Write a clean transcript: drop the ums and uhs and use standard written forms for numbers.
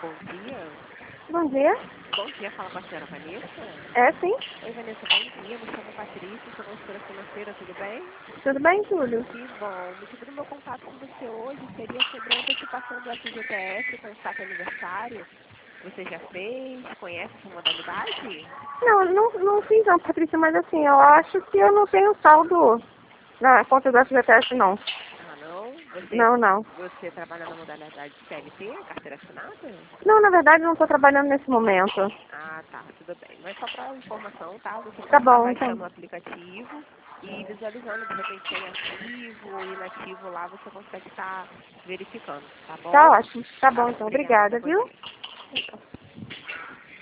Bom dia. Bom dia. Bom dia, fala com a senhora Vanessa. É, sim. Oi, Vanessa, bom dia. Me chamo Patrícia, sou consultora financeira, tudo bem? Tudo bem, Júlio? Que bom. O motivo do meu contato com você hoje seria sobre a antecipação do FGTS com o saque aniversário. Você já fez? Conhece essa modalidade? Não fiz não, Patrícia, mas assim, eu acho que eu não tenho saldo na conta do FGTS, não. Ah, não? Não. Você trabalha na modalidade CLT, carteira assinada? Não, na verdade, não estou trabalhando nesse momento. Ah, tá, tudo bem. Mas só para informação, tá? Você Tá pode estar bom, baixando o então. aplicativo e visualizando, de repente tem ativo ou inativo lá, você consegue estar verificando, tá Tá bom? ótimo. Tá Tá bom, bom, então. obrigada, Obrigada, bom viu? dia.